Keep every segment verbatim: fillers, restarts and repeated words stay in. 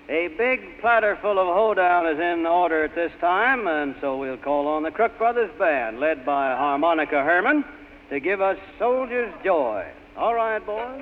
A big platter full of hoedown is in order at this time, and so we'll call on the Crook Brothers Band, led by Harmonica Herman, to give us Soldier's Joy. All right, boys.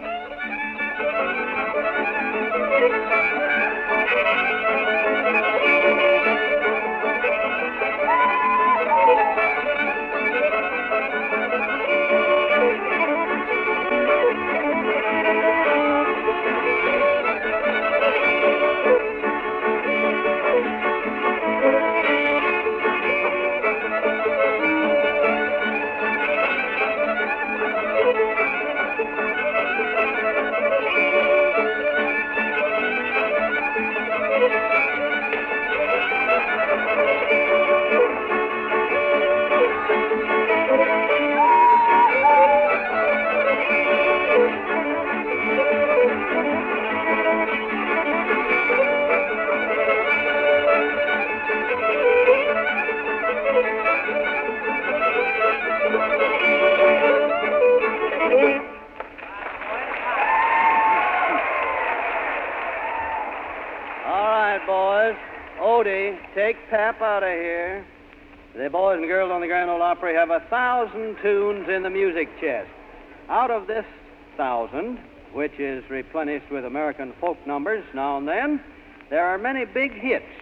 Boys, Odie, take Pap out of here. The boys and girls on the Grand Ole Opry have a thousand tunes in the music chest. Out of this thousand, which is replenished with American folk numbers now and then, there are many big hits